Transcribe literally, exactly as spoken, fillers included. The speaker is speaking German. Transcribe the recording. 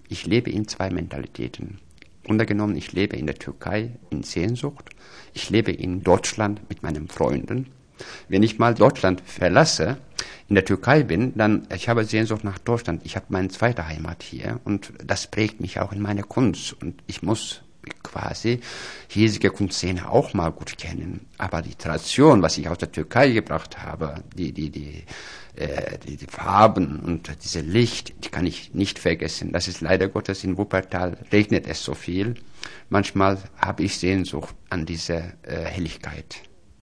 Ich lebe in zwei Mentalitäten. Untergenommen, ich lebe in der Türkei in Sehnsucht. Ich lebe in Deutschland mit meinen Freunden. Wenn ich mal Deutschland verlasse, in der Türkei bin, dann, ich habe Sehnsucht nach Deutschland. Ich habe meine zweite Heimat hier und das prägt mich auch in meiner Kunst. Und ich muss quasi hiesige Kunstszene auch mal gut kennen. Aber die Tradition, was ich aus der Türkei gebracht habe, die, die, die, äh, die, die Farben und diese Licht, die kann ich nicht vergessen. Das ist leider Gottes, in Wuppertal regnet es so viel. Manchmal habe ich Sehnsucht an diese äh, Helligkeit.